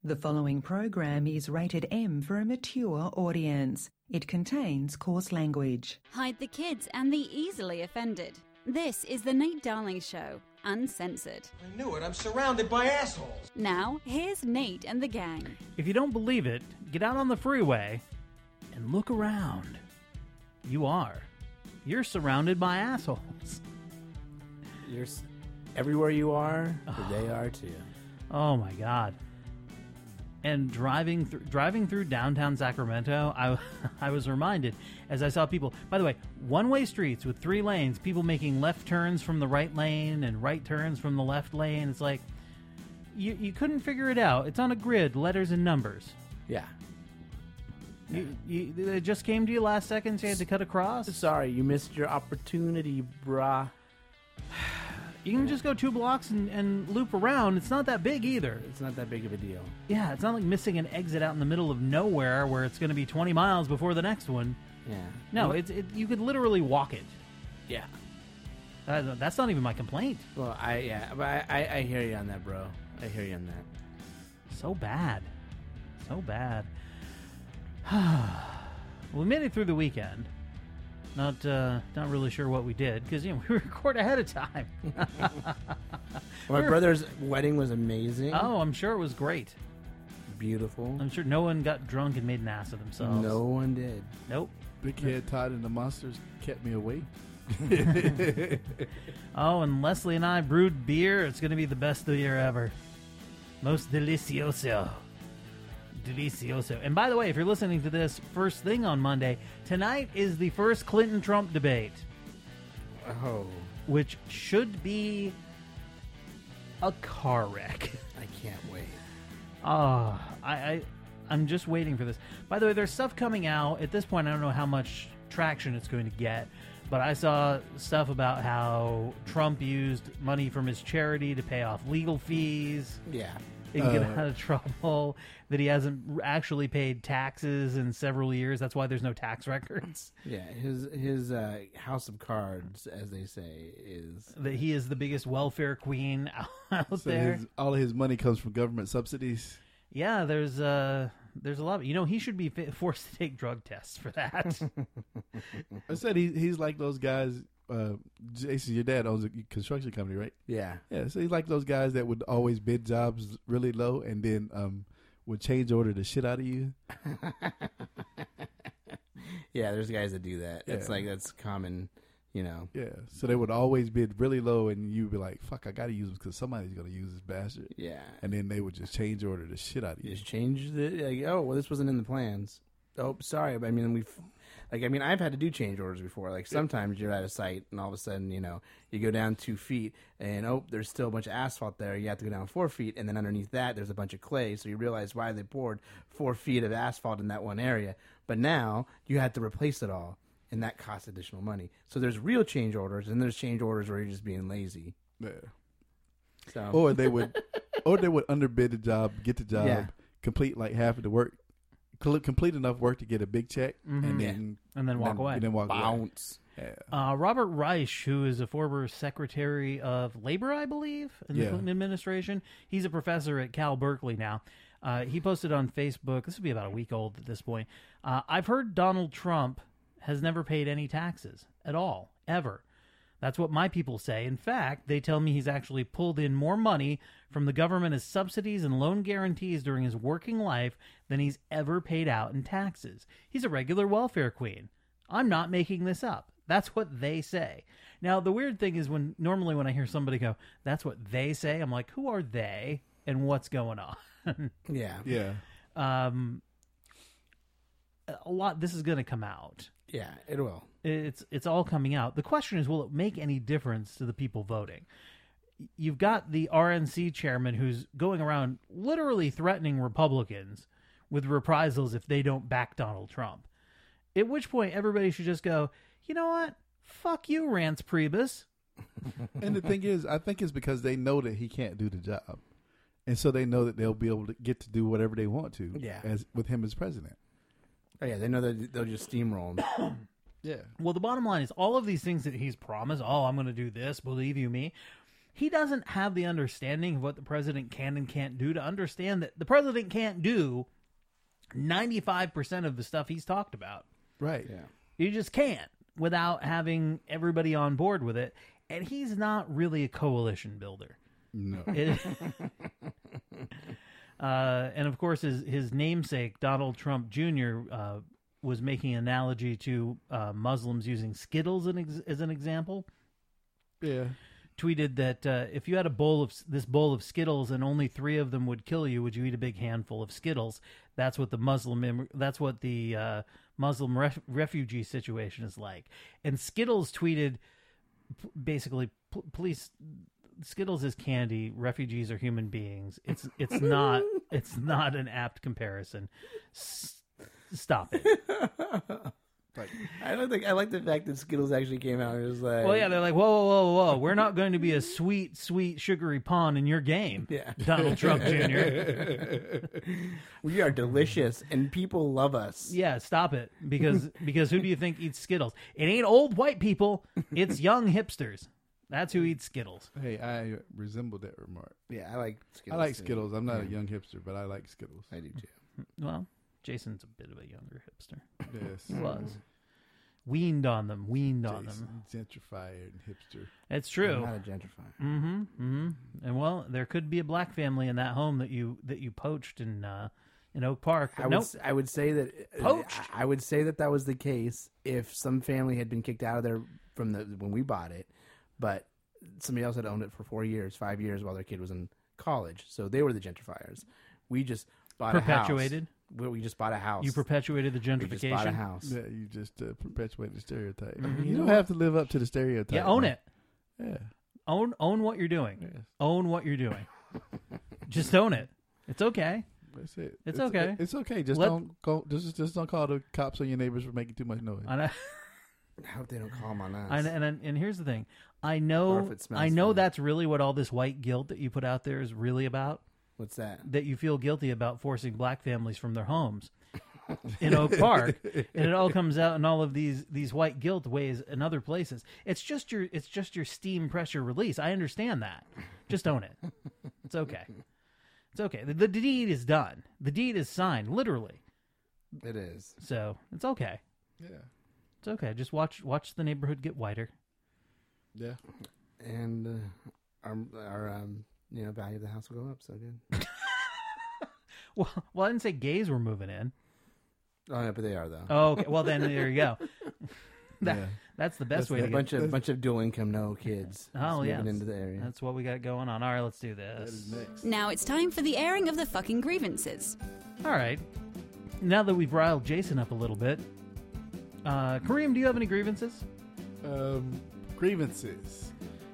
The following program is rated M for a mature audience. It contains coarse language. Hide the kids and the easily offended. This is The Nate Darling Show, uncensored. I knew it. I'm surrounded by assholes. Now, here's Nate and the gang. If you don't believe it, get out on the freeway and look around. You're surrounded by assholes. Everywhere you are, they are too. Oh my God. And driving through downtown Sacramento, I was reminded as I saw people, by the way, one-way streets with 3 lanes, people making left turns from the right lane and right turns from the left lane. It's like, you couldn't figure it out. It's on a grid, letters and numbers. Yeah. It just came to you last second, so you had to cut across? Sorry, you missed your opportunity, brah. You can just go 2 blocks and loop around. It's not that big either. It's not that big of a deal. Yeah, it's not like missing an exit out in the middle of nowhere where it's going to be 20 miles before the next one. Yeah. No, you could literally walk it. Yeah. That's not even my complaint. Well, I hear you on that, bro. I hear you on that. So bad. So bad. We made it through the weekend. Not really sure what we did because we record ahead of time. My brother's wedding was amazing. Oh, I'm sure it was great. Beautiful. I'm sure no one got drunk and made an ass of themselves. No one did. Nope. Big Head Todd and the Monsters kept me awake. Oh, and Leslie and I brewed beer. It's going to be the best of the year ever. Most delicioso. Delicioso. And by the way, if you're listening to this first thing on Monday, tonight is the first Clinton-Trump debate. Oh. Which should be a car wreck. I can't wait. I'm just waiting for this. By the way, there's stuff coming out. At this point, I don't know how much traction it's going to get, but I saw stuff about how Trump used money from his charity to pay off legal fees. Yeah. He can get out of trouble, that he hasn't actually paid taxes in several years. That's why there's no tax records. Yeah, his house of cards, as they say, is... That he is the biggest welfare queen out there. All of his money comes from government subsidies. Yeah, there's a lot of... he should be forced to take drug tests for that. I said he's like those guys... Jason, your dad owns a construction company, right? Yeah. Yeah, so he's like those guys that would always bid jobs really low and then would change order the shit out of you. Yeah, there's guys that do that. Yeah. That's common, Yeah. So they would always bid really low and you'd be like, fuck, I got to use them because somebody's going to use this bastard. Yeah. And then they would just change order the shit out of you. Just change this wasn't in the plans. Oh, sorry. But I've had to do change orders before. Like, sometimes you're at a site and all of a sudden, you go down 2 feet and, there's still a bunch of asphalt there. You have to go down 4 feet. And then underneath that, there's a bunch of clay. So you realize why they poured 4 feet of asphalt in that one area. But now you have to replace it all. And that costs additional money. So there's real change orders and there's change orders where you're just being lazy. Yeah. So. Or they would underbid the job, get the job, complete like half of the work. Complete enough work to get a big check, and then walk away. And then walk Bounce. away. Yeah. Robert Reich, who is a former Secretary of Labor, I believe, in the Clinton administration. He's a professor at Cal Berkeley now. He posted on Facebook, this would be about a week old at this point, I've heard Donald Trump has never paid any taxes at all, ever. That's what my people say. In fact, they tell me he's actually pulled in more money from the government as subsidies and loan guarantees during his working life than he's ever paid out in taxes. He's a regular welfare queen. I'm not making this up. That's what they say. Now, the weird thing is normally when I hear somebody go, that's what they say, I'm like, who are they and what's going on? Yeah. Yeah. This is going to come out. Yeah, it will. It's all coming out. The question is, will it make any difference to the people voting? You've got the RNC chairman who's going around literally threatening Republicans with reprisals if they don't back Donald Trump. At which point, everybody should just go, you know what? Fuck you, Rance Priebus. And the thing is, I think it's because they know that he can't do the job. And so they know that they'll be able to get to do whatever they want to with him as president. Oh, yeah, they know that they'll just steamroll him. Yeah. Well, the bottom line is all of these things that he's promised, I'm going to do this, believe you me, he doesn't have the understanding of what the president can and can't do to understand that the president can't do 95% of the stuff he's talked about. Right. Yeah. You just can't without having everybody on board with it. And he's not really a coalition builder. No. And of course, his namesake, Donald Trump Jr., was making an analogy to Muslims using Skittles as an example. Yeah. Tweeted that if you had a bowl of Skittles and only 3 of them would kill you, would you eat a big handful of Skittles? That's what the Muslim refugee situation is like. And Skittles tweeted basically, please, Skittles is candy. Refugees are human beings. It's not an apt comparison. Stop it. I don't think I like the fact that Skittles actually came out. It was like, well, yeah, they're like, whoa. We're not going to be a sweet, sugary pawn in your game. Yeah. Donald Trump Jr. We are delicious, and people love us. Yeah, stop it. Because who do you think eats Skittles? It ain't old white people. It's young hipsters. That's who eats Skittles. Hey, I resemble that remark. Yeah, I like Skittles. I like Skittles. I'm not a young hipster, but I like Skittles. I do too. Well, Jason's a bit of a younger hipster. Yes. He was. Weaned on them. Gentrified hipster. It's true. I'm not a gentrifier. Mm-hmm. And well, there could be a black family in that home that you poached in Oak Park. I would say that Poached. I would say that was the case if some family had been kicked out of there when we bought it, but somebody else had owned it for 4 years, 5 years while their kid was in college. So they were the gentrifiers. We just bought perpetuated. A house. We just bought a house. You perpetuated the gentrification. We just bought a house. Yeah, you just perpetuate the stereotype. You don't have to live up to the stereotype. Yeah, own it. Yeah. Own what you're doing. Yes. Own what you're doing. Just own it. It's okay. That's it. It's okay. It's okay. Just don't go. Just don't call the cops on your neighbors for making too much noise. I hope they don't call them on us. And here's the thing. I know that's really what all this white guilt that you put out there is really about. What's that? That you feel guilty about forcing black families from their homes in Oak Park, and it all comes out in all of these white guilt ways in other places. It's just your steam pressure release. I understand that. Just own it. It's okay. It's okay. The deed is done. The deed is signed, literally. It is. So it's okay. Yeah. It's okay. Just watch the neighborhood get whiter. Yeah. And our value of the house will go up. So good. well, I didn't say gays were moving in. Oh, yeah, but they are though. Oh, okay. Well, then there you go. That's the best way to get a bunch of dual income, no kids. Oh, yeah. Moving into the area. That's what we got going on. All right, let's do this. Next. Now it's time for the airing of the fucking grievances. All right. Now that we've riled Jason up a little bit, Kareem, do you have any grievances? Grievances.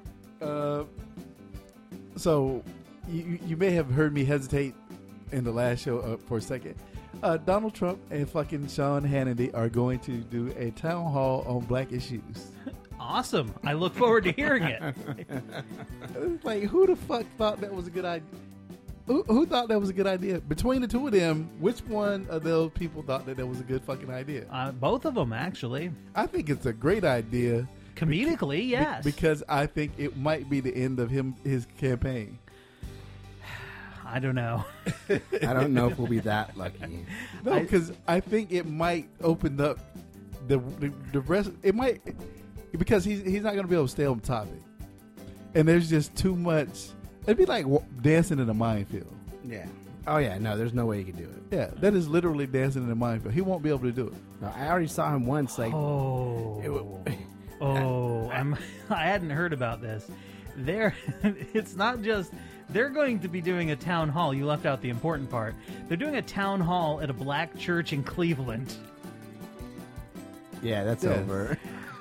So you may have heard me hesitate in the last show for a second. Donald Trump and fucking Sean Hannity are going to do a town hall on black issues. Awesome. I look forward to hearing it. Like, who the fuck thought that was a good idea? Who thought that was a good idea? Between the two of them, which one of those people thought that was a good fucking idea? Both of them, actually. I think it's a great idea. Comedically, yes. Because I think it might be the end of his campaign. I don't know. I don't know if we'll be that lucky. No, because I think it might open up the rest. It might, because he's not going to be able to stay on topic, and there's just too much. It'd be like dancing in a minefield. Yeah. Oh yeah. No, there's no way he could do it. Yeah, that is literally dancing in a minefield. He won't be able to do it. No, I already saw him once. Like, I hadn't heard about this. It's not just. They're going to be doing a town hall. You left out the important part. They're doing a town hall at a black church in Cleveland. Yeah, that's over.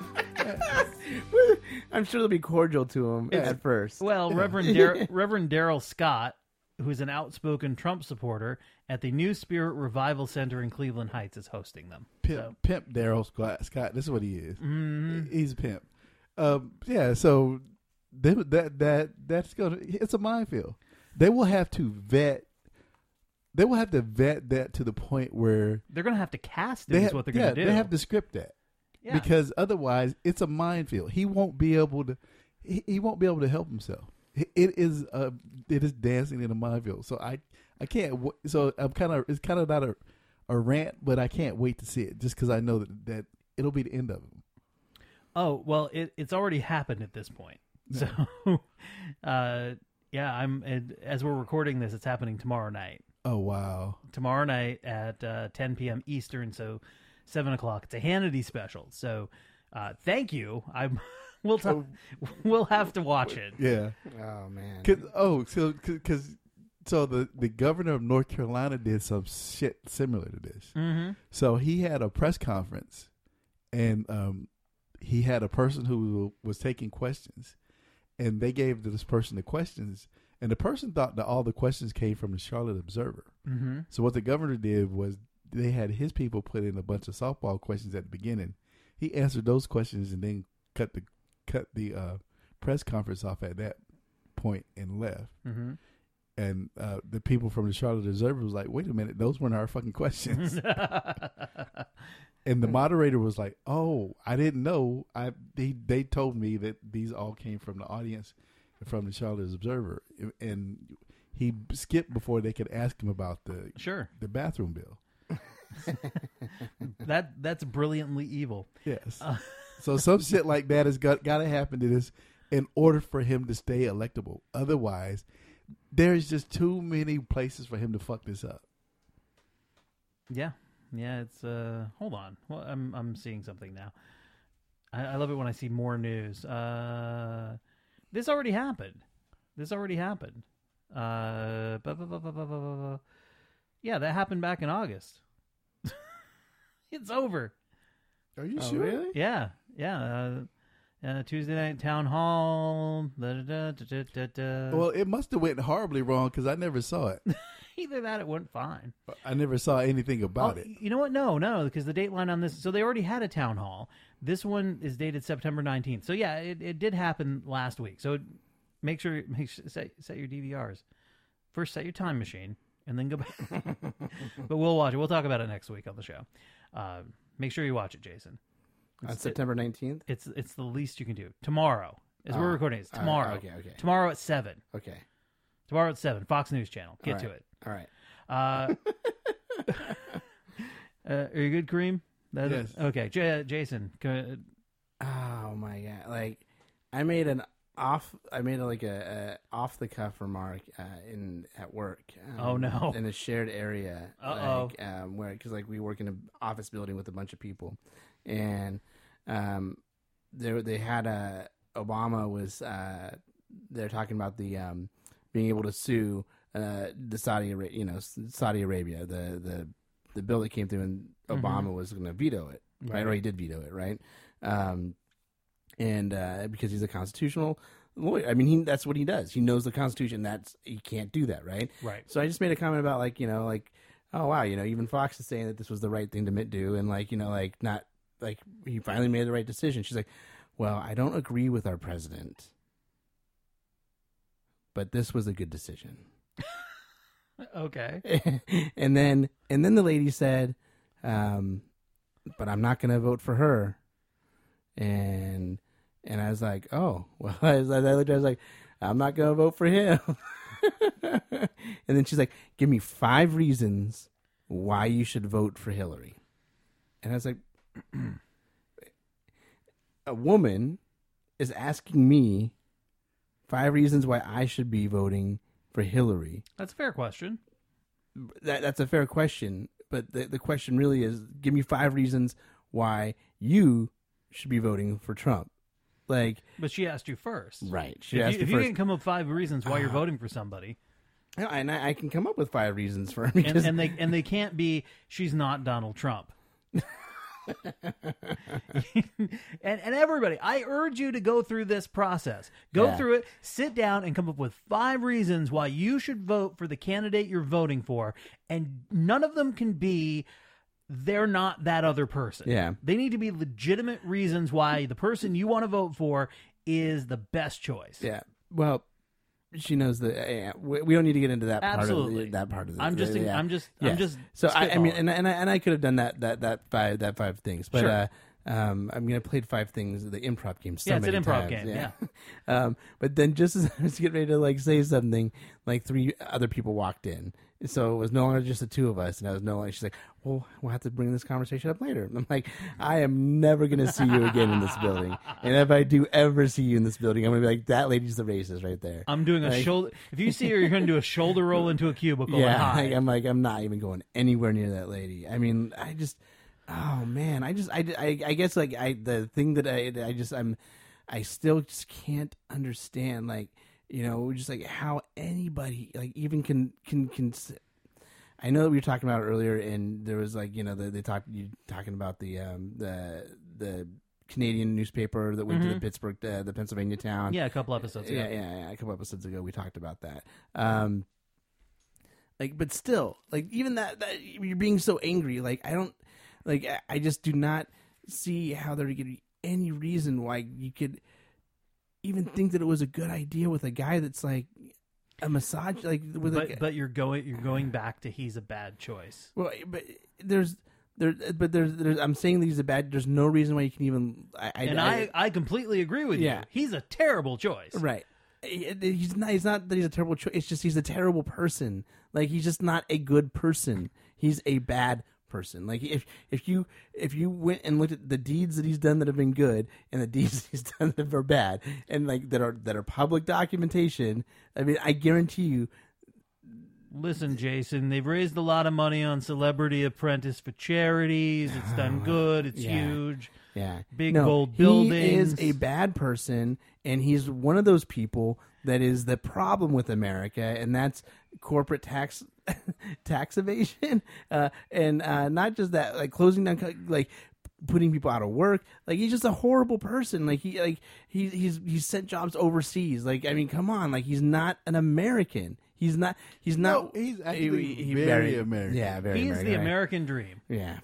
I'm sure they'll be cordial to him at first. Well, yeah. Reverend Darrell Scott, who's an outspoken Trump supporter, at the New Spirit Revival Center in Cleveland Heights, is hosting them. Pimp Darrell Scott. This is what he is. Mm-hmm. He's a pimp. Yeah, so... That's gonna. It's a minefield. They will have to vet. They will have to vet that to the point where they're going to have to cast it. Is what they're going to do. They have to script that because otherwise it's a minefield. He won't be able to. He won't be able to help himself. it is dancing in a minefield. So I can't. So I'm it's kind of not a rant, but I can't wait to see it just because I know that it'll be the end of it. Oh well, it's already happened at this point. So, as we're recording this, it's happening tomorrow night. Oh wow! Tomorrow night at 10 p.m. Eastern, so 7 o'clock. It's a Hannity special. So, thank you. We'll have to watch it. Yeah. Oh man. So the governor of North Carolina did some shit similar to this. Mm-hmm. So he had a press conference, and he had a person who was taking questions, and they gave this person the questions, and the person thought that all the questions came from the Charlotte Observer. Mm-hmm. So what the governor did was they had his people put in a bunch of softball questions at the beginning. He answered those questions and then cut the press conference off at that point and left. Mm-hmm. And the people from the Charlotte Observer was like, wait a minute, those weren't our fucking questions. And the moderator was like, oh, I didn't know. They told me that these all came from the audience from the Charlotte Observer. And he skipped before they could ask him about the bathroom bill. That's brilliantly evil. Yes. So some shit like that has got to happen to this in order for him to stay electable. Otherwise, there's just too many places for him to fuck this up. Yeah. It's hold on. Well, I'm seeing something now. I love it when I see more news. This already happened. Yeah, that happened back in August. It's over. Are you sure? Really? Yeah. Tuesday night town hall. Well, it must have went horribly wrong because I never saw it. Either that, it went fine. I never saw anything about it. You know what? No, because the dateline on this. So they already had a town hall. This one is dated September 19th. So yeah, it did happen last week. So make sure set your DVRs. First, set your time machine, and then go back. But we'll watch it. We'll talk about it next week on the show. Make sure you watch it, Jason. On September 19th? It's the least you can do. Tomorrow, as we're recording, it's tomorrow. Okay. Tomorrow at 7. Okay. Tomorrow at 7. Fox News Channel. Get to it. All right. Are you good, Kareem? Yes. Okay, Jason. Oh my god! Like, I made a off the cuff remark at work. Oh no! In a shared area. Uh-oh. Where because we work in an office building with a bunch of people, and they had Obama was they're talking about the being able to sue the Saudi Arabia, the bill that came through, and Obama was going to veto it, right? Or he did veto it, right? And because he's a constitutional lawyer, I mean, that's what he does. He knows the Constitution. He can't do that, right? Right. So I just made a comment about oh wow, even Fox is saying that this was the right thing to do, and not he finally made the right decision. She's like, well, I don't agree with our president, but this was a good decision. Okay. and then the lady said, but I'm not going to vote for her. And I was like, oh, well, I looked at her, I was like, I'm not going to vote for him. And then she's like, give me 5 reasons why you should vote for Hillary. And I was like, a woman is asking me 5 reasons why I should be voting for Hillary. That's a fair question. That's a fair question, but the question really is, give me 5 reasons why you should be voting for Trump. But she asked you first, right? If you can come up with 5 reasons why you're voting for somebody, and I can come up with 5 reasons for him, and they can't be she's not Donald Trump. and everybody, I urge you to go through this process. Go through it, sit down, and come up with 5 reasons why you should vote for the candidate you're voting for, and none of them can be they're not that other person. Yeah, they need to be legitimate reasons why the person you want to vote for is the best choice. Yeah, well, she knows that. We don't need to get into that Absolutely. part of it. I'm just. So I mean, and I could have done that 5 things, but sure. I played 5 Things, the improv game. So yeah, it's an many improv times. game. Yeah. But then just as I was getting ready to like say something, like 3 other people walked in. So it was no longer just the 2 of us, and I was no longer. She's like, "Well, we'll have to bring this conversation up later." And I'm like, "I am never going to see you again in this building, and if I do ever see you in this building, I'm going to be like, that lady's the racist right there." I'm doing a shoulder. If you see her, you're going to do a shoulder roll into a cubicle. Yeah, and hide. I'm not even going anywhere near that lady. I mean, oh man, I guess like the thing that I still just can't understand, like, you know, just like how anybody like even can. I know that we were talking about it earlier, and there was like, you know, you talking about the Canadian newspaper that went to the Pittsburgh, the Pennsylvania town. Yeah, a couple episodes ago. Yeah, a couple episodes ago we talked about that. Like, but still, like, even that you're being so angry. Like, I just do not see how there could be any reason why you could even think that it was a good idea with a guy that's like a massage, like with but you're going back to he's a bad choice. Well, but there's I'm saying that he's a bad. There's no reason why you can even. I completely agree with you. He's a terrible choice. Right. He's not that he's a terrible choice. It's just he's a terrible person. Like, he's just not a good person. He's a bad person. Like, if you went and looked at the deeds that he's done that have been good and the deeds he's done that are bad, and like that are public documentation, I mean, I guarantee you. Listen, Jason, they've raised a lot of money on Celebrity Apprentice for charities. It's done good. It's huge. Yeah. Big, bold buildings. He is a bad person, and he's one of those people that is the problem with America, and that's corporate tax evasion. And not just that, like closing down, like putting people out of work. Like, he's just a horrible person. Like, he's sent jobs overseas. Like, I mean, come on. Like, he's not an American. He's not. No, he's actually very American. Yeah, very He's American. the American dream. Yeah.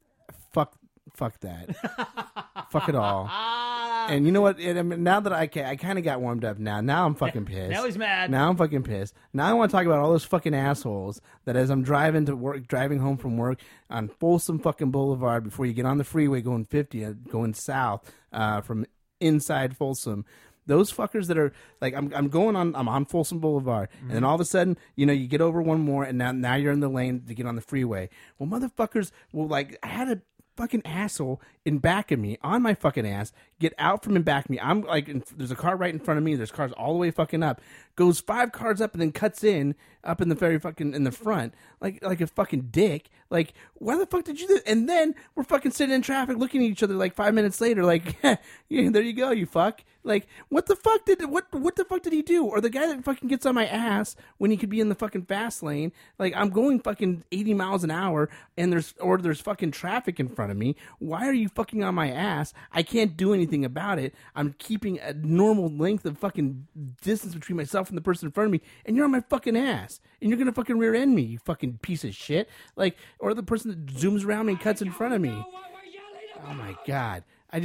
Fuck that. Fuck it all. And you know what? Now that I kind of got warmed up now I'm fucking pissed. Now he's mad. Now I'm fucking pissed. Now I want to talk about all those fucking assholes that as I'm driving home from work on Folsom fucking Boulevard, before you get on the freeway going 50, going south from inside Folsom, those fuckers that are like, I'm on Folsom Boulevard, and then all of a sudden, you know, you get over one more, and now you're in the lane to get on the freeway. Well, motherfuckers will, like, I had a fucking asshole in back of me, on my fucking ass, get out from in back of me. I'm like, there's a car right in front of me. There's cars all the way fucking up. Goes 5 cars up and then cuts in up in the very fucking in the front, like a fucking dick. Like, why the fuck did you do that? And then we're fucking sitting in traffic looking at each other like 5 minutes later, like, yeah, there you go, you fuck. Like, what the fuck did he do? Or the guy that fucking gets on my ass when he could be in the fucking fast lane. Like, I'm going fucking 80 miles an hour and there's fucking traffic in front of me. Why are you fucking on my ass? I can't do anything about it. I'm keeping a normal length of fucking distance between myself and the person in front of me, and you're on my fucking ass. And you're gonna fucking rear end me, you fucking piece of shit. Like, or the person that zooms around me and cuts in front of me. Oh my God. I'm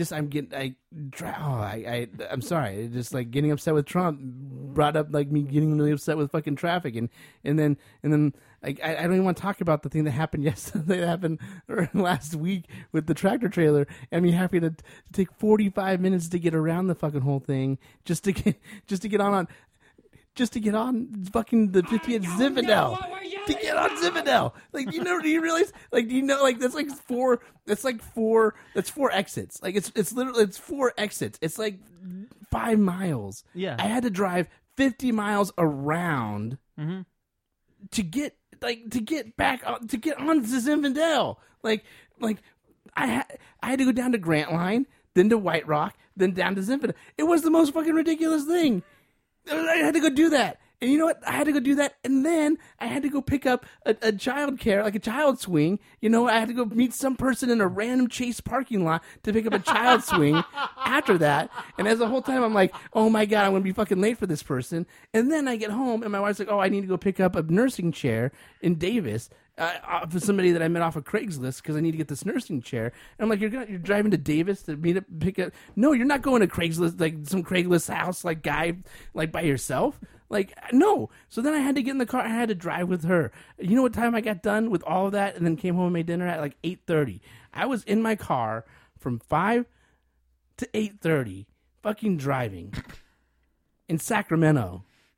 sorry. It's just like getting upset with Trump brought up like me getting really upset with fucking traffic, and then like I don't even want to talk about the thing that happened yesterday, that happened last week with the tractor trailer. I mean, happy to take 45 minutes to get around the fucking whole thing just to get on fucking the 50th Zinfandel. To get on Zinfandel. Like, do you realize, like, do you know, like, that's 4 exits. Like, it's literally 4 exits. It's like 5 miles. Yeah. I had to drive 50 miles around to get back on, to get on Zinfandel. Like I had to go down to Grantline, then to White Rock, then down to Zinfandel. It was the most fucking ridiculous thing. I had to go do that. And you know what? I had to go do that, and then I had to go pick up a child care, like a child swing. You know, I had to go meet some person in a random Chase parking lot to pick up a child swing after that. And as the whole time, I'm like, oh my God, I'm going to be fucking late for this person. And then I get home, and my wife's like, oh, I need to go pick up a nursing chair in Davis for somebody that I met off of Craigslist because I need to get this nursing chair. And I'm like, you're driving to Davis to meet up, pick up? No, you're not going to Craigslist, like some Craigslist house, like guy, like by yourself. Like, no. So then I had to get in the car. I had to drive with her. You know what time I got done with all of that and then came home and made dinner at like 8:30. I was in my car from 5 to 8:30 fucking driving in Sacramento.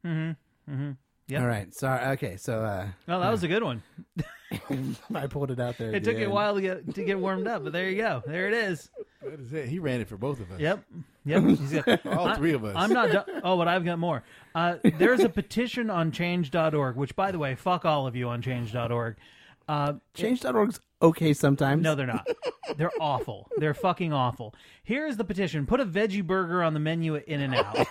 Yep. All right. Sorry. Okay. So. Well, that was a good one. I pulled it out there. It took it a while to get warmed up, but there you go. There it is. That is it. He ran it for both of us. Yep. He's got, All three of us. I'm not done. Oh, but I've got more. There's a petition on change.org, which, by the way, fuck all of you on change.org. Change.org's okay sometimes. No, they're not. They're awful. They're fucking awful. Here's the petition. Put a veggie burger on the menu at In-N-Out.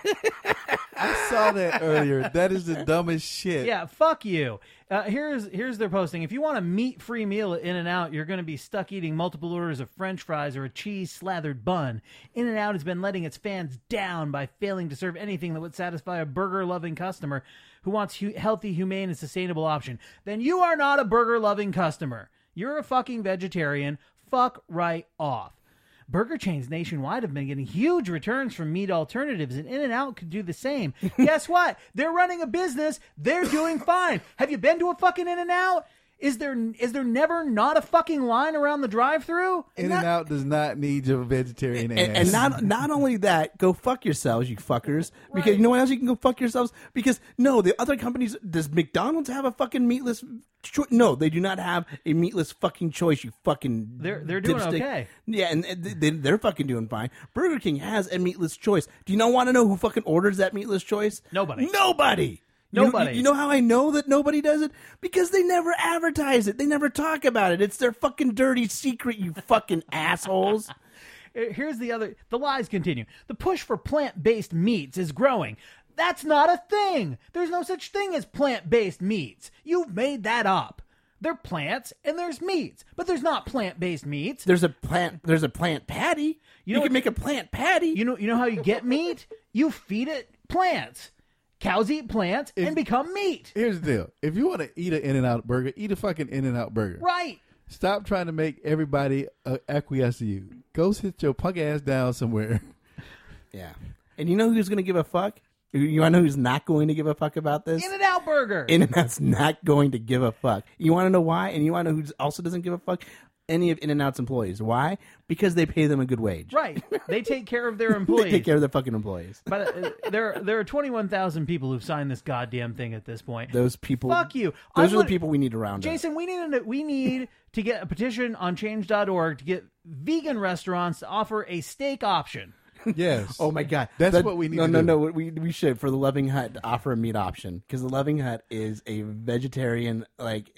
I saw that earlier. That is the dumbest shit. Yeah, fuck you. Here's their posting. If you want a meat-free meal at In-N-Out, you're going to be stuck eating multiple orders of French fries or a cheese-slathered bun. In-N-Out has been letting its fans down by failing to serve anything that would satisfy a burger-loving customer who wants healthy, humane, and sustainable option. Then you are not a burger-loving customer. You're a fucking vegetarian. Fuck right off. Burger chains nationwide have been getting huge returns from meat alternatives, and In-N-Out could do the same. Guess what? They're running a business. They're doing fine. Have you been to a fucking In-N-Out? Is there never not a fucking line around the drive-thru? In-N-Out does not need your vegetarian And ass. not only that, go fuck yourselves, you fuckers. Because you know what else you can go fuck yourselves? Because no, the other companies, does McDonald's have a fucking meatless choice? No, they do not have a meatless fucking choice, you fucking They're doing dipstick. okay. Yeah, and they're fucking doing fine. Burger King has a meatless choice. Do you want to know who fucking orders that meatless choice? Nobody. Nobody. Nobody. You know how I know that nobody does it? Because they never advertise it. They never talk about it. It's their fucking dirty secret, you fucking assholes. Here's the lies continue. The push for plant-based meats is growing. That's not a thing. There's no such thing as plant-based meats. You've made that up. They're plants and there's meats, but there's not plant-based meats. There's a plant patty. You can make a plant patty. You know how you get meat? You feed it plants. Cows eat plants and become meat. Here's the deal. If you want to eat an In-N-Out burger, eat a fucking In-N-Out burger. Right. Stop trying to make everybody acquiesce to you. Go sit your punk ass down somewhere. Yeah. And you know who's going to give a fuck? You want to know who's not going to give a fuck about this? In-N-Out burger. In-N-Out's not going to give a fuck. You want to know why? And you want to know who also doesn't give a fuck? Any of In-N-Out's employees. Why? Because they pay them a good wage. Right. They take care of their employees. They take care of their fucking employees. But there are 21,000 people who've signed this goddamn thing at this point. Those people. Fuck you. Those are the people we need to round up. Jason, we need to get a petition on change.org to get vegan restaurants to offer a steak option. Yes. Oh my God. That's what we need to do. No. We should, for the Loving Hut, to offer a meat option. Because the Loving Hut is a vegetarian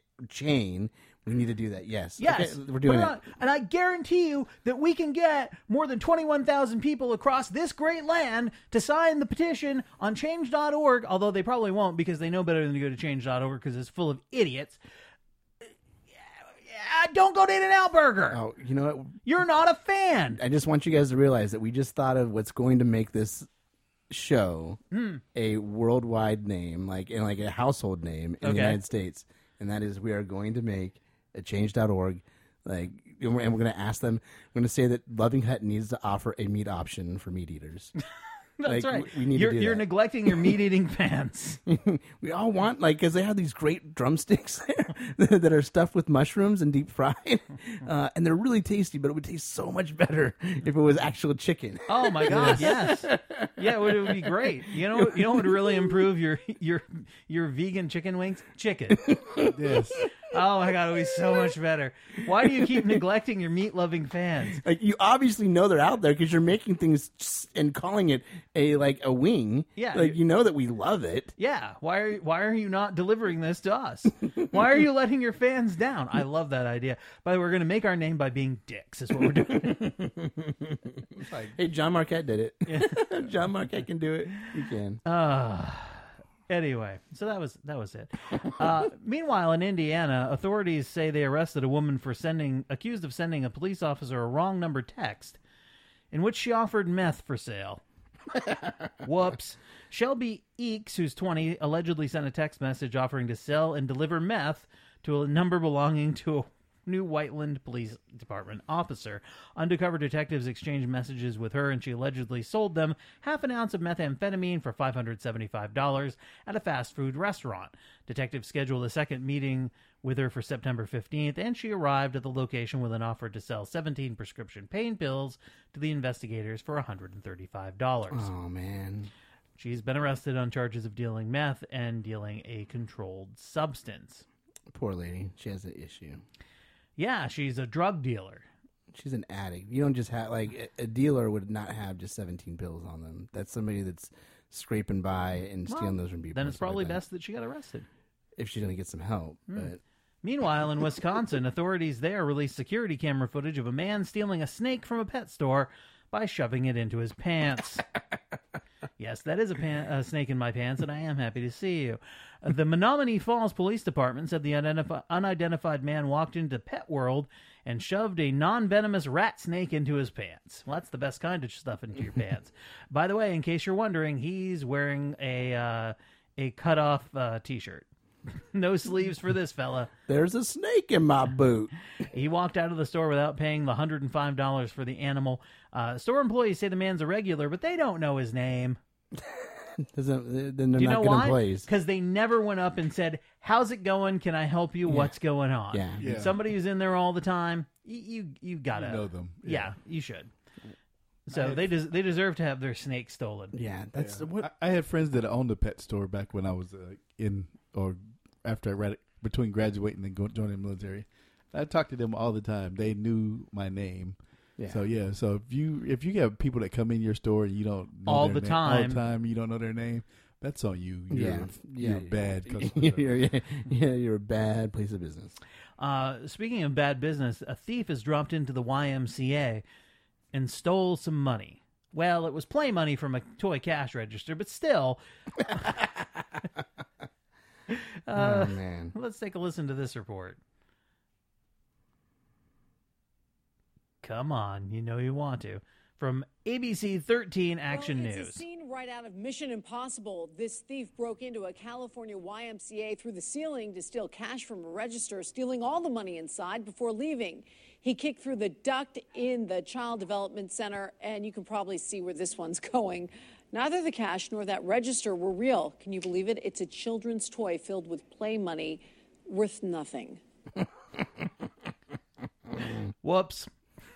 chain. We need to do that. Yes. Yes. Okay, we're doing it. And I guarantee you that we can get more than 21,000 people across this great land to sign the petition on change.org, although they probably won't because they know better than to go to change.org because it's full of idiots. Don't go to In-N-Out Burger. Oh, you know what? You're not a fan. I just want you guys to realize that we just thought of what's going to make this show a worldwide name, like a household name in the United States, and that is we are going to make a change.org, and we're going to ask them. We're going to say that Loving Hut needs to offer a meat option for meat eaters. That's right. We need to do You're that. neglecting your meat-eating fans. We all want, because they have these great drumsticks there that are stuffed with mushrooms and deep fried, and they're really tasty. But it would taste so much better if it was actual chicken. Oh my God! Yes, yeah, it would be great. You know what would really improve your vegan chicken wings? Chicken. Yes. Oh my God, it would be so much better. Why do you keep neglecting your meat-loving fans? You obviously know they're out there because you're making things and calling it a wing. Yeah, you know that we love it. Yeah. Why are you not delivering this to us? Why are you letting your fans down? I love that idea. By the way, we're going to make our name by being dicks. Is what we're doing. Hey, John Marquette did it. Yeah. John Marquette can do it. You can. Anyway, so that was it. Meanwhile, in Indiana, authorities say they arrested a woman for accused of sending a police officer a wrong number text in which she offered meth for sale. Whoops. Shelby Eakes, who's 20, allegedly sent a text message offering to sell and deliver meth to a number belonging to New Whiteland Police Department officer. Undercover detectives exchanged messages with her, and she allegedly sold them half an ounce of methamphetamine for $575 at a fast food restaurant. Detectives scheduled a second meeting with her for September 15th, and she arrived at the location with an offer to sell 17 prescription pain pills to the investigators for $135. Oh, man. She's been arrested on charges of dealing meth and dealing a controlled substance. Poor lady. She has an issue. Yeah, she's a drug dealer. She's an addict. You don't just have, like, a dealer would not have just 17 pills on them. That's somebody that's scraping by and stealing those from people. Then it's probably best that she got arrested. If she's going to get some help. But Meanwhile, in Wisconsin, authorities there released security camera footage of a man stealing a snake from a pet store by shoving it into his pants. Yes, that is a snake in my pants, and I am happy to see you. The Menominee Falls Police Department said the unidentified man walked into Pet World and shoved a non-venomous rat snake into his pants. Well, that's the best kind of stuff into your pants. By the way, in case you're wondering, he's wearing a cut-off T-shirt. No sleeves for this fella. There's a snake in my boot. He walked out of the store without paying the $105 for the animal. Store employees say the man's a regular, but they don't know his name. Then they're Do you know not good why? employees. Because they never went up and said, "How's it going? Can I help you? What's going on?" Yeah. Somebody who's in there all the time, you gotta know them. Yeah, you should. So they deserve to have their snake stolen. Yeah, that's what I had friends that owned a pet store back when I was after between graduating and joining the military. I talked to them all the time. They knew my name. Yeah. So if you have people that come in your store and you don't know All their the name, all time. the time, you don't know their name, that's on you. You're a bad customer. you're a bad place of business. Speaking of bad business, a thief has dropped into the YMCA and stole some money. Well, it was play money from a toy cash register, but still. Oh, man. Let's take a listen to this report. Come on, you know you want to. From ABC 13 Action It's News. a scene right out of Mission Impossible. This thief broke into a California YMCA through the ceiling to steal cash from a register, stealing all the money inside before leaving. He kicked through the duct in the Child Development Center, and you can probably see where this one's going. Neither the cash nor that register were real. Can you believe it? It's a children's toy filled with play money worth nothing. Whoops.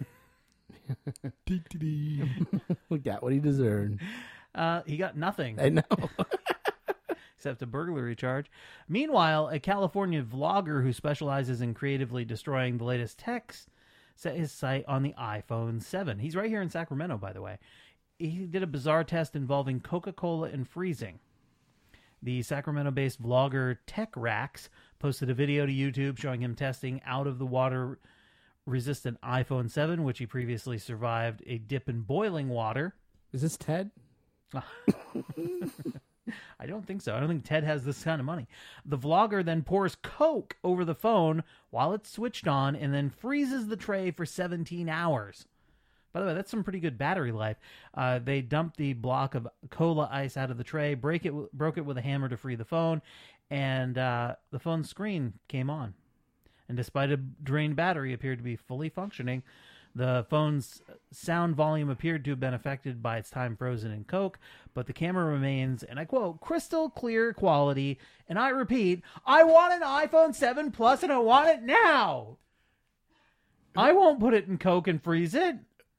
We got what he deserved. He got nothing. I know. Except a burglary charge. Meanwhile, a California vlogger who specializes in creatively destroying the latest techs set his sight on the iPhone 7. He's right here in Sacramento, by the way. He did a bizarre test involving Coca-Cola and freezing. The Sacramento-based vlogger Tech Rax posted a video to YouTube showing him testing out-of-the-water-resistant iPhone 7, which he previously survived a dip in boiling water. Is this Ted? I don't think so. I don't think Ted has this kind of money. The vlogger then pours Coke over the phone while it's switched on and then freezes the tray for 17 hours. By the way, that's some pretty good battery life. They dumped the block of cola ice out of the tray, broke it with a hammer to free the phone, and the phone's screen came on. And despite a drained battery appeared to be fully functioning, the phone's sound volume appeared to have been affected by its time frozen in Coke, but the camera remains, and I quote, crystal clear quality, and I repeat, I want an iPhone 7 Plus and I want it now! I won't put it in Coke and freeze it.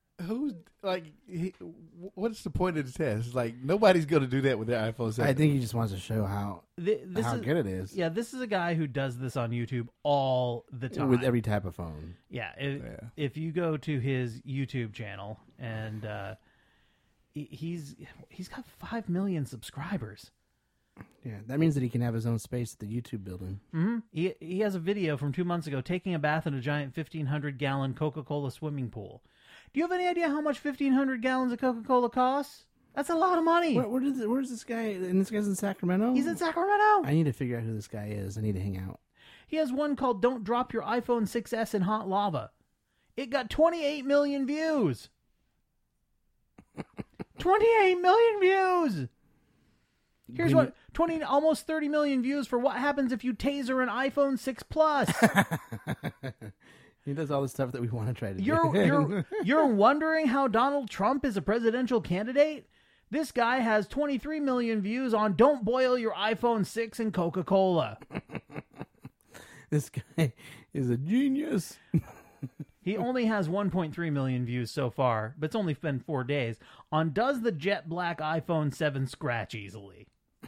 What's the point of the test? Like, nobody's going to do that with their iPhone 7. I think he just wants to show how good it is. Yeah, this is a guy who does this on YouTube all the time. With every type of phone. Yeah, if you go to his YouTube channel, and he's got 5 million subscribers. Yeah, that means that he can have his own space at the YouTube building. Mm-hmm. He has a video from 2 months ago taking a bath in a giant 1,500-gallon Coca-Cola swimming pool. Do you have any idea how much 1,500 gallons of Coca-Cola costs? That's a lot of money. Where's this guy? And this guy's in Sacramento? He's in Sacramento. I need to figure out who this guy is. I need to hang out. He has one called Don't Drop Your iPhone 6S in Hot Lava. It got 28 million views. 28 million views! Here's what 20, almost 30 million views for what happens if you taser an iPhone 6 Plus. He does all the stuff that we want to try to do. You're wondering how Donald Trump is a presidential candidate? This guy has 23 million views on "Don't boil your iPhone 6 in Coca-Cola." This guy is a genius. He only has 1.3 million views so far, but it's only been 4 days, on "Does the jet black iPhone 7 scratch easily?"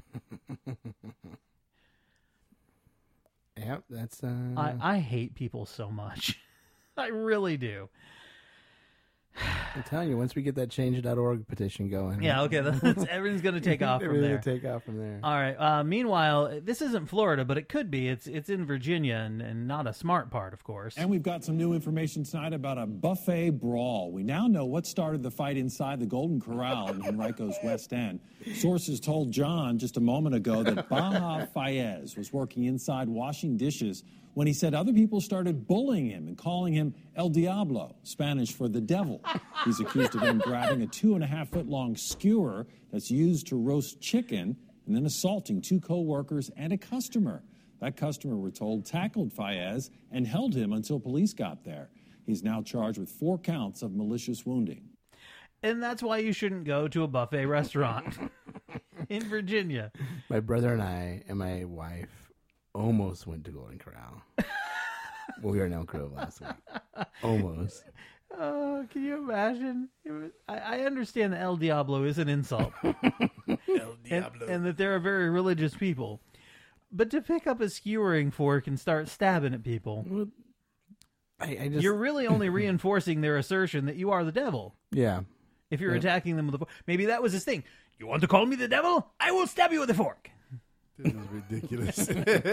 Yep, that's... I hate people so much. I really do. I'm telling you, once we get that change.org petition going. Yeah, okay, everything's going to take off from there. Take off from there. All right. Meanwhile, this isn't Florida, but it could be. It's in Virginia, and not a smart part, of course. And we've got some new information tonight about a buffet brawl. We now know what started the fight inside the Golden Corral in Henrico's West End. Sources told John just a moment ago that Baja Fayez was working inside washing dishes when he said other people started bullying him and calling him El Diablo, Spanish for the devil. He's accused of then grabbing a 2.5-foot-long skewer that's used to roast chicken and then assaulting 2 co-workers and a customer. That customer, we're told, tackled Fayez and held him until police got there. He's now charged with 4 counts of malicious wounding. And that's why you shouldn't go to a buffet restaurant in Virginia. My brother and I and my wife almost went to Golden Corral. We were in Elk Grove last week. Almost. Oh, can you imagine? I understand that El Diablo is an insult. El Diablo. And that they're a very religious people. But to pick up a skewering fork and start stabbing at people, Well, I just... you're really only reinforcing their assertion that you are the devil. Yeah. If you're attacking them with a fork. Maybe that was his thing. You want to call me the devil? I will stab you with a fork. This is ridiculous.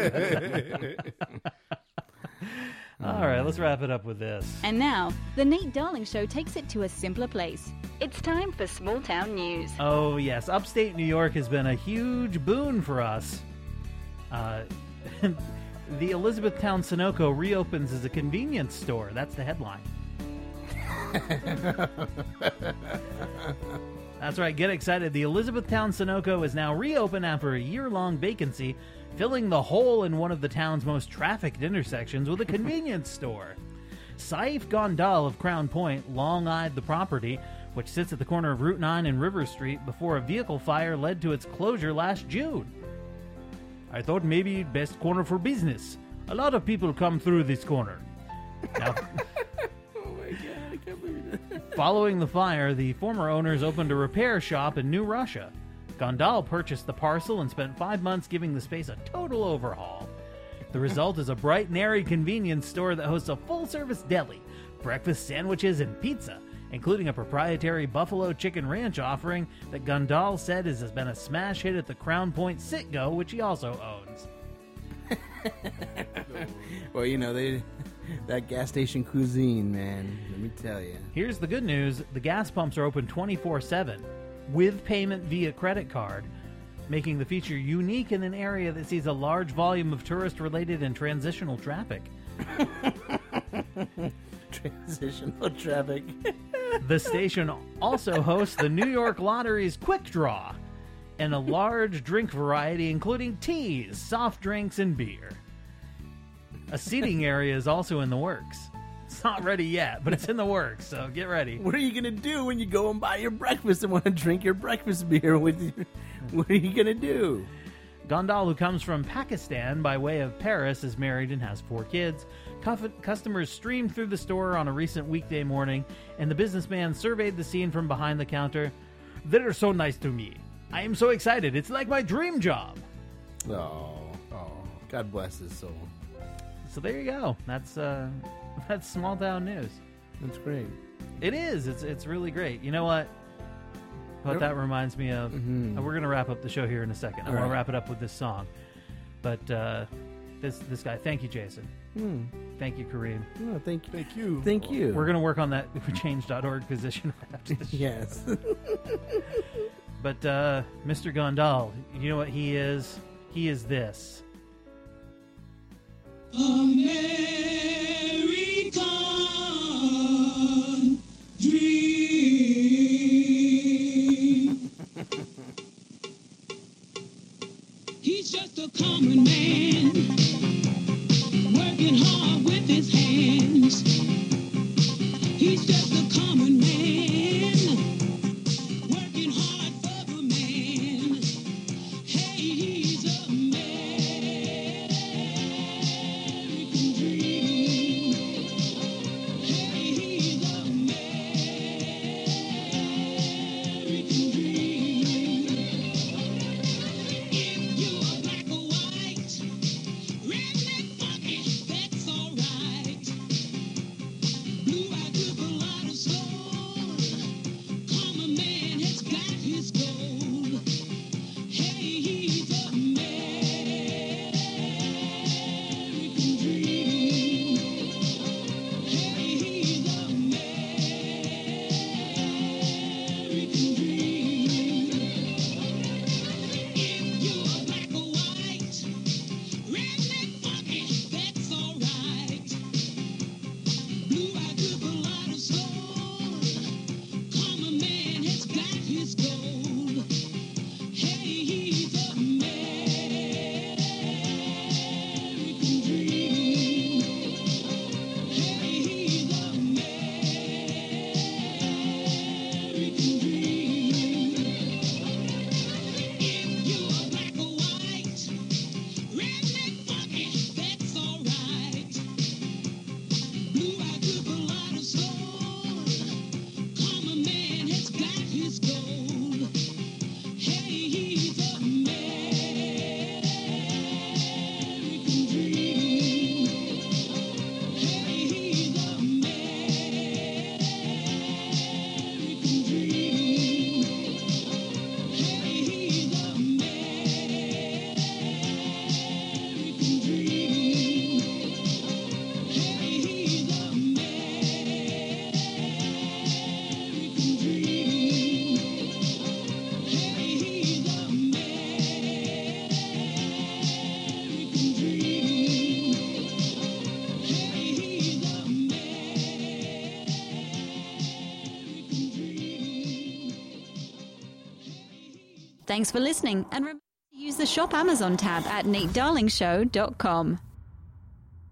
All right, let's wrap it up with this. And now, the Nate Darling Show takes it to a simpler place. It's time for small town news. Oh, yes. Upstate New York has been a huge boon for us. The Elizabethtown Sunoco reopens as a convenience store. That's the headline. That's right. Get excited. The Elizabethtown Sunoco is now reopened after a year-long vacancy, filling the hole in one of the town's most trafficked intersections with a convenience store. Saif Gondal of Crown Point long-eyed the property, which sits at the corner of Route 9 and River Street, before a vehicle fire led to its closure last June. I thought maybe best corner for business. A lot of people come through this corner. Now, following the fire, the former owners opened a repair shop in New Russia. Gondal purchased the parcel and spent 5 months giving the space a total overhaul. The result is a bright and airy convenience store that hosts a full-service deli, breakfast sandwiches, and pizza, including a proprietary Buffalo Chicken Ranch offering that Gondal said has been a smash hit at the Crown Point Sit-Go, which he also owns. Well, you know, that gas station cuisine, man, let me tell you. Here's the good news. The gas pumps are open 24/7 with payment via credit card, making the feature unique in an area that sees a large volume of tourist-related and transitional traffic. Transitional traffic. The station also hosts the New York Lottery's Quick Draw and a large drink variety, including teas, soft drinks, and beer. A seating area is also in the works. It's not ready yet, but it's in the works, so get ready. What are you going to do when you go and buy your breakfast and want to drink your breakfast beer with you? What are you going to do? Gondal, who comes from Pakistan by way of Paris, is married and has 4 kids. Customers streamed through the store on a recent weekday morning, and the businessman surveyed the scene from behind the counter. They're so nice to me. I am so excited. It's like my dream job. Oh, God bless his soul. So there you go. That's small town news. That's great. It is. It's really great. You know what? What that reminds me of. We're gonna wrap up the show here in a second. I want to wrap it up with this song. But this guy. Thank you, Jason. Thank you, Kareem. Oh, thank you. Thank you. Thank you. We're gonna work on that change.org position after the show. Yes. But Mr. Gondal, you know what he is? He is this. American dream. his hands. He's just a common man, working hard for the man. Hey, he's American dream. Hey, he's American dream. If you're black or white, redneck, funky, that's alright. Blue-eyed, with a lot of soul, common man has got his gold. Hey, he's American dream. Hey, he's American dream. If you're black or white, redneck, funky, that's alright. Blue-eyed, with a lot of soul, common man has got his gold. Hey, he's American dream. Hey, he's American dream. If you're black or white, redneck, funky, that's alright. Blue-eyed, with a lot of soul, common man has got his gold. Hey, he's American dream. Hey, he's American dream. Hey, he's American dream. Hey, he's American dream. Hey, he's American dream. Hey, he's American dream. Thanks for listening, and remember to use the Shop Amazon tab at NateDarlingShow.com.